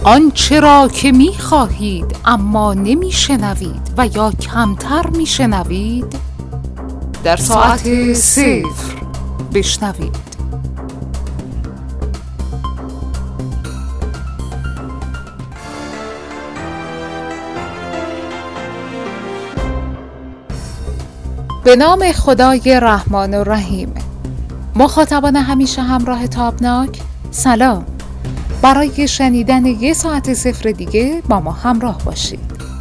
آنچه را که می خواهید اما نمی شنوید و یا کمتر می شنوید در ساعت 0 بشنوید. به نام خدای رحمان و رحیم. مخاطبان همیشه همراه تابناک، سلام. برای شنیدن 1 ساعت 0 دیگه با ما همراه باشید.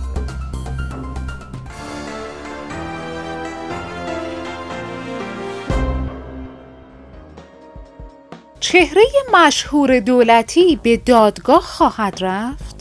چهره مشهور دولتی به دادگاه خواهد رفت؟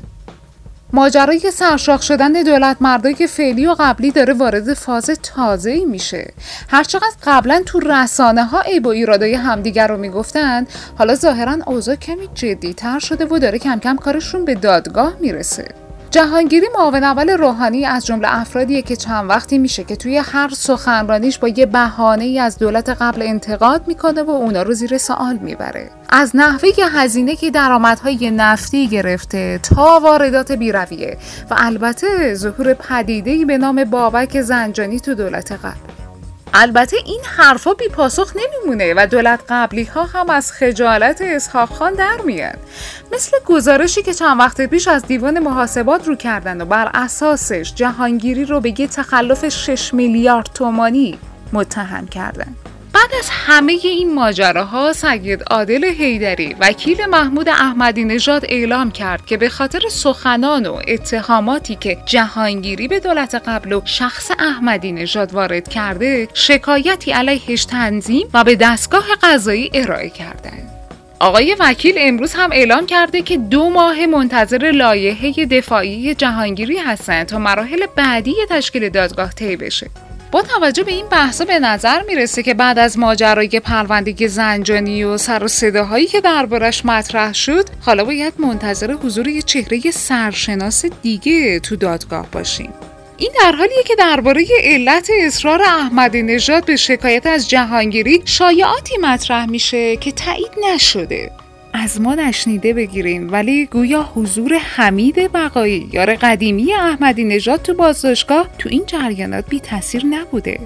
ماجرای سرشاخ شدن دولت مردای فعلی و قبلی داره وارد فاز تازه‌ای میشه. هرچقدر قبلا تو رسانه ها عیب و ایرادای همدیگر رو میگفتن، حالا ظاهرا اوضاع کمی جدی‌تر شده و داره کم کم کارشون به دادگاه میرسه. جهانگیری معاون اول روحانی از جمله افرادیه که چند وقتی میشه که توی هر سخنرانیش با یه بهانه‌ای از دولت قبل انتقاد میکنه و اونا رو زیر سوال میبره. از نحوه هزینه که درآمدهای نفتی گرفته تا واردات بی‌رویه و البته ظهور پدیده‌ای به نام بابک زنجانی تو دولت قبل. البته این حرفا بی پاسخ نمیمونه و دولت قبلی ها هم از خجالت اسحاق خان در میاد. مثل گزارشی که چند وقت پیش از دیوان محاسبات رو کردن و بر اساسش جهانگیری رو به یه تخلف 6 میلیارد تومانی متهم کردن. بعد از همه این ماجراها سید عادل حیدری وکیل محمود احمدی نژاد اعلام کرد که به خاطر سخنان و اتهاماتی که جهانگیری به دولت قبل و شخص احمدی نژاد وارد کرده شکایتی علیهش تنظیم و به دستگاه قضایی ارائه کردند. آقای وکیل امروز هم اعلام کرده که 2 ماه منتظر لایحه دفاعی جهانگیری هستند تا مراحل بعدی تشکیل دادگاه طی بشه. با توجه به این بحثا به نظر میرسه که بعد از ماجرای پرونده زنجانی و سر و صداهایی که دربارش مطرح شد، حالا باید منتظر حضور یه چهره سرشناس دیگه تو دادگاه باشیم. این در حالیه که درباره علت اصرار احمدی نژاد به شکایت از جهانگیری شایعاتی مطرح میشه که تایید نشده. از ما نشنیده بگیرین، ولی گویا حضور حمید بقایی یار قدیمی احمدی نژاد تو بازداشتگاه تو این جریانات بی تاثیر نبوده.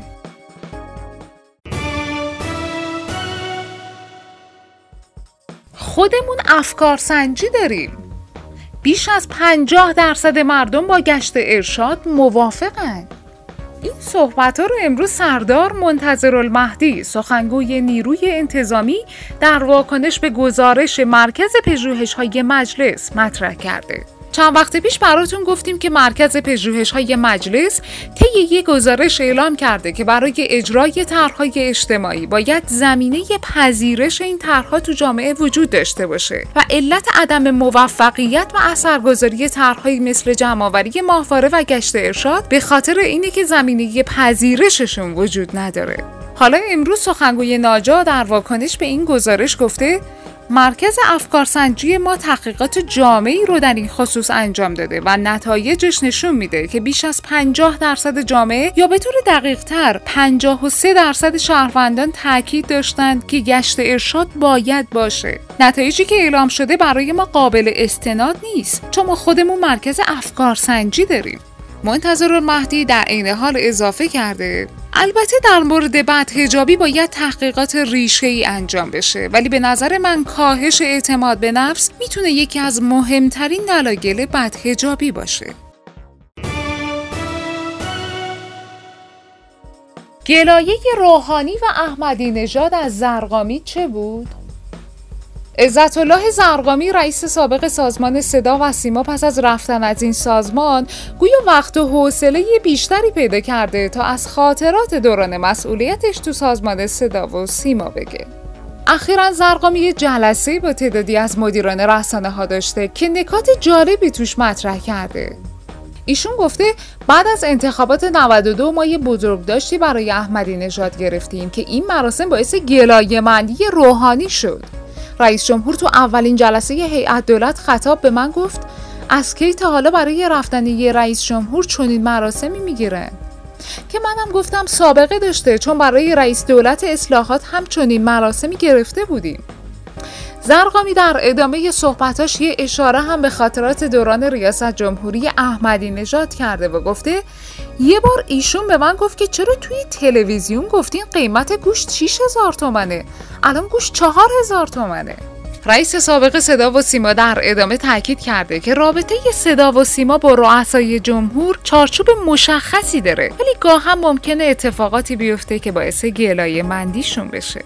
خودمون افکار سنجی داریم. بیش از 50% مردم با گشت ارشاد موافقن. این صحبت‌ها رو امروز سردار منتظرالمهدی سخنگوی نیروی انتظامی در واکنش به گزارش مرکز پژوهش‌های مجلس مطرح کرده. چند وقت پیش براتون گفتیم که مرکز پژوهش‌های مجلس طی یک گزارش اعلام کرده که برای اجرای طرح‌های اجتماعی باید زمینه پذیرش این طرح‌ها تو جامعه وجود داشته باشه و علت عدم موفقیت و اثرگذاری طرح‌هایی مثل جمع‌آوری ماهواره و گشت ارشاد به خاطر اینه که زمینه پذیرششون وجود نداره. حالا امروز سخنگوی ناجا در واکنش به این گزارش گفته مرکز افکارسنجی ما تحقیقات جامعی رو در این خصوص انجام داده و نتایجش نشون میده که بیش از 50% جامعه یا به طور دقیق‌تر 53% شهروندان تاکید داشتند که گشت ارشاد باید باشه. نتایجی که اعلام شده برای ما قابل استناد نیست، چون ما خودمون مرکز افکارسنجی داریم. منتظرالمهدی در عین حال اضافه کرده البته در مورد بدحجابی باید تحقیقات ریشه‌ای انجام بشه، ولی به نظر من کاهش اعتماد به نفس میتونه یکی از مهمترین دلایل بدحجابی باشه. گلایه روحانی و احمدی نژاد از زرقامی چه بود؟ عزت‌الله زرقامی رئیس سابق سازمان صدا و سیما پس از رفتن از این سازمان گویا وقت و حوصله بیشتری پیدا کرده تا از خاطرات دوران مسئولیتش تو سازمان صدا و سیما بگه. اخیراً زرقامی جلسه با تعدادی از مدیران رسانه‌ها داشته که نکات جالبی توش مطرح کرده. ایشون گفته بعد از انتخابات 92 ما یه بزرگداشتی برای احمدی نژاد گرفتیم که این مراسم باعث گلایه‌مندی روحانی شد. رئیس جمهور تو اولین جلسه هیئت دولت خطاب به من گفت از کی تا حالا برای رفتن یه رئیس جمهور چنین مراسمی میگیرن؟ که منم گفتم سابقه داشته، چون برای رئیس دولت اصلاحات هم چنین مراسمی گرفته بودیم. زرقامی در ادامه صحبتاش یه اشاره هم به خاطرات دوران ریاست جمهوری احمدی نژاد کرده و گفته یه بار ایشون به من گفت که چرا توی تلویزیون گفتین قیمت گوشت 6000 تومنه، الان گوشت 4000 تومنه. رئیس سابق صدا و سیما در ادامه تاکید کرده که رابطه صدا و سیما با رؤسای جمهور چارچوب مشخصی داره، ولی گاه هم ممکنه اتفاقاتی بیفته که باعث گلایه مندیشون بشه.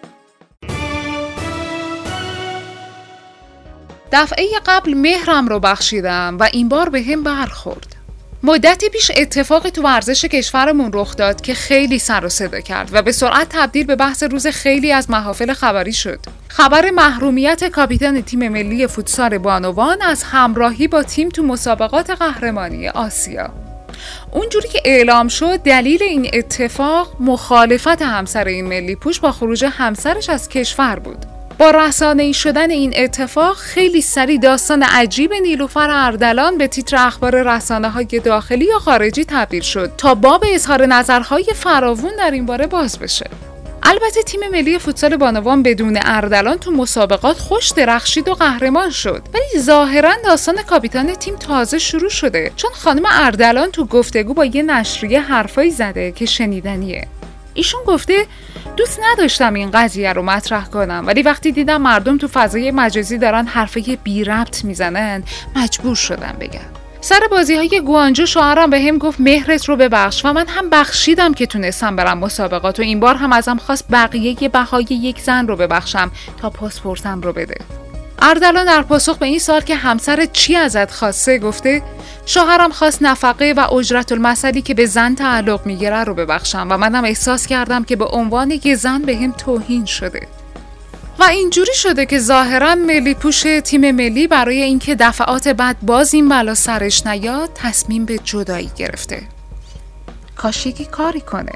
دفعه قبل مهرم رو بخشیدم و این بار به هم برخورد. مدتی پیش اتفاقی تو ورزش کشورمون رخ داد که خیلی سر و صدا کرد و به سرعت تبدیل به بحث روز خیلی از محافل خبری شد. خبر محرومیت کاپیتان تیم ملی فوتسال بانوان از همراهی با تیم تو مسابقات قهرمانی آسیا. اونجوری که اعلام شد دلیل این اتفاق مخالفت همسر این ملی پوش با خروج همسرش از کشور بود. با رسانه‌ای شدن این اتفاق خیلی سریع داستان عجیب نیلوفر اردلان به تیتر اخبار رسانه‌های داخلی یا خارجی تبدیل شد تا باب اظهار نظرهای فراوون در این باره باز بشه. البته تیم ملی فوتسال بانوان بدون اردلان تو مسابقات خوش درخشید و قهرمان شد، ولی ظاهراً داستان کاپیتان تیم تازه شروع شده، چون خانم اردلان تو گفتگو با یه نشریه حرفایی زده که شنیدنیه. ایشون گفته دوست نداشتم این قضیه رو مطرح کنم، ولی وقتی دیدم مردم تو فضای مجازی دارن حرفای بی ربط میزنن مجبور شدم بگم. سر بازی‌های گوانجو شوهرم به هم گفت مهرت رو ببخش و من هم بخشیدم که تونستم برم مسابقات و این بار هم ازم خواست بقیه بهای یک زن رو ببخشم تا پاسپورتم رو بده. اردلان در پاسخ به این سوال که همسرت چی ازت خواسته گفته شوهرم خواست نفقه و اجرت المثلی که به زن تعلق میگیره رو ببخشم و منم احساس کردم که به عنوان یه زن به هم توهین شده. و اینجوری شده که ظاهراً ملی پوش تیم ملی برای اینکه دفعات بعد باز این بلا سرش نیاد تصمیم به جدایی گرفته. کاش یکی کاری کنه.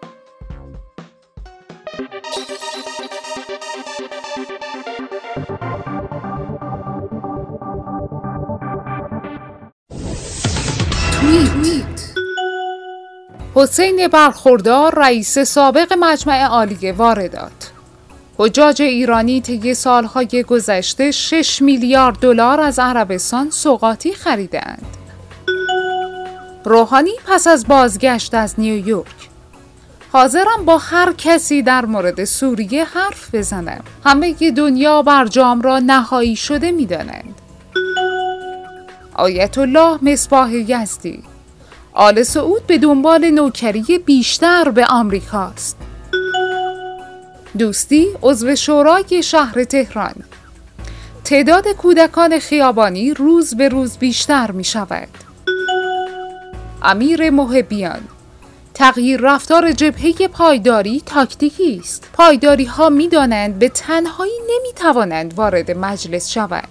توییت: حسین برخوردار رئیس سابق مجمع عالی واردات: حجاج ایرانی طی سالهای گذشته 6 میلیارد دلار از عربستان سوغاتی خریدند. روحانی پس از بازگشت از نیویورک: حاضرم با هر کسی در مورد سوریه حرف بزنم. همه دنیا برجام را نهایی شده می‌دانند. آیت الله مصباح یزدی: آل سعود به دنبال نوکری بیشتر به آمریکاست. دوستی عضو شورای شهر تهران: تعداد کودکان خیابانی روز به روز بیشتر می شود. امیر محبیان: تغییر رفتار جبهه پایداری تاکتیکی است. پایداری ها می دانند به تنهایی نمی توانند وارد مجلس شوند.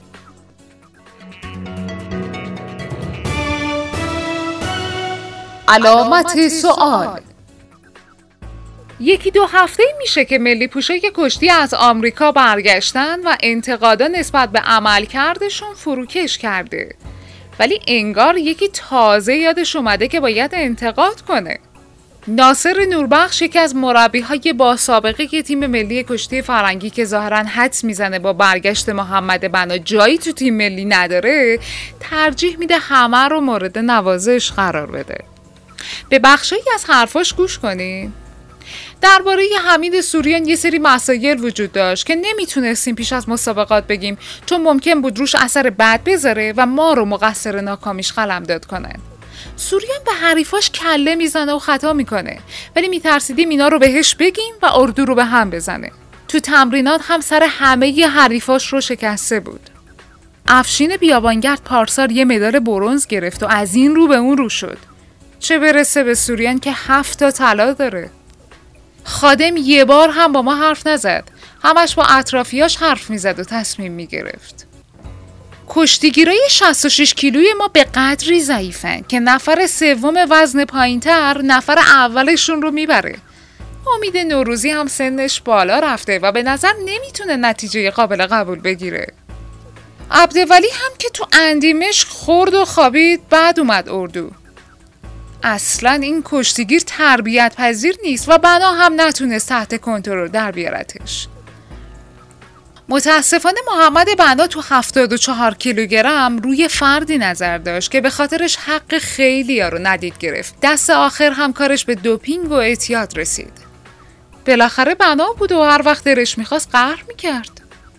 علامت سوال: یکی دو هفته میشه که ملی پوشای کشتی از آمریکا برگشتن و انتقادا نسبت به عملکردشون فروکش کرده، ولی انگار یکی تازه یادش اومده که باید انتقاد کنه. ناصر نوربخش، یکی از مربی‌های با سابقه که تیم ملی کشتی فرنگی که ظاهراً حدس میزنه با برگشت محمد بنا جایی تو تیم ملی نداره، ترجیح میده همه رو مورد نوازش قرار بده. به بخشایی از حرفاش گوش کنیم. درباره حمید سوریان یه سری مسائل وجود داشت که نمیتونستیم پیش از مسابقات بگیم، چون ممکن بود روش اثر بد بذاره و ما رو مقصر ناکامیش قلمداد کنن. سوریان به حریفاش کله میزنه و خطا میکنه، ولی میترسیدیم اینا رو بهش بگیم و اردو رو به هم بزنه. تو تمرینات هم سر همه حریفاش رو شکسته بود. افشین بیابانگرد پارسال یه مدال برنز گرفت و از این رو به اون رو شد، چه برسه به سوریان که 7 تا طلا داره. خادم یه بار هم با ما حرف نزد، همش با اطرافیاش حرف میزد و تصمیم میگرفت. کشتیگیرای 66 کیلوی ما به قدری ضعیفن که نفر سوم وزن پایینتر نفر اولشون رو میبره. امید نوروزی هم سنش بالا رفته و به نظر نمیتونه نتیجه قابل قبول بگیره. عبدولی هم که تو اندیمشق خورد و خوابید، بعد اومد اردو. اصلا این کشتیگیر تربیت پذیر نیست و بنا هم نتونست تحت کنترل در بیارتش. متاسفانه محمد بنا تو 74 کیلوگرم روی فردی نظر داشت که به خاطرش حق خیلی ها رو ندید گرفت. دست آخر هم کارش به دوپینگ و اعتیاد رسید. بالاخره بنا بود و هر وقت دلش میخواست قهر میکرد.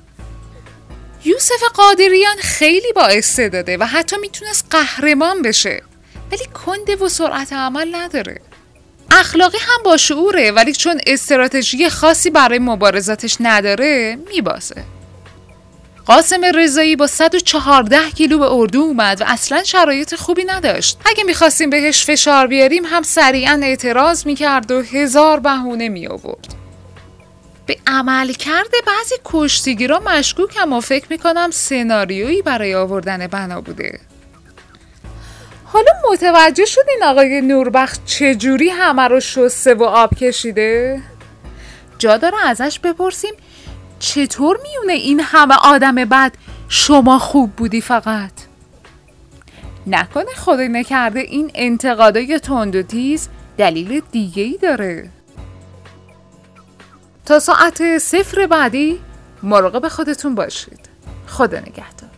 یوسف قادریان خیلی با استعداده و حتی میتونست قهرمان بشه، ولی کنده و سرعت عمل نداره. اخلاقی هم با شعوره، ولی چون استراتژی خاصی برای مبارزاتش نداره میبازه. قاسم رضایی با 114 کیلو به اردو اومد و اصلا شرایط خوبی نداشت. اگه میخواستیم بهش فشار بیاریم هم سریعا اعتراض میکرد و هزار بهونه میآورد. به عملکرد بعضی کشتیگیرا مشکوکم و فکر میکنم سناریویی برای آوردن بنا بوده. حالا متوجه شدین آقای نوربخت چجوری همه رو شسته و آب کشیده؟ جا داره ازش بپرسیم چطور میونه این همه آدم بد شما خوب بودی فقط؟ نکنه خدای نکرده این انتقادای تند و تیز دلیل دیگه‌ای داره. تا ساعت 0 بعدی مراقب خودتون باشید. خدا نگهدار.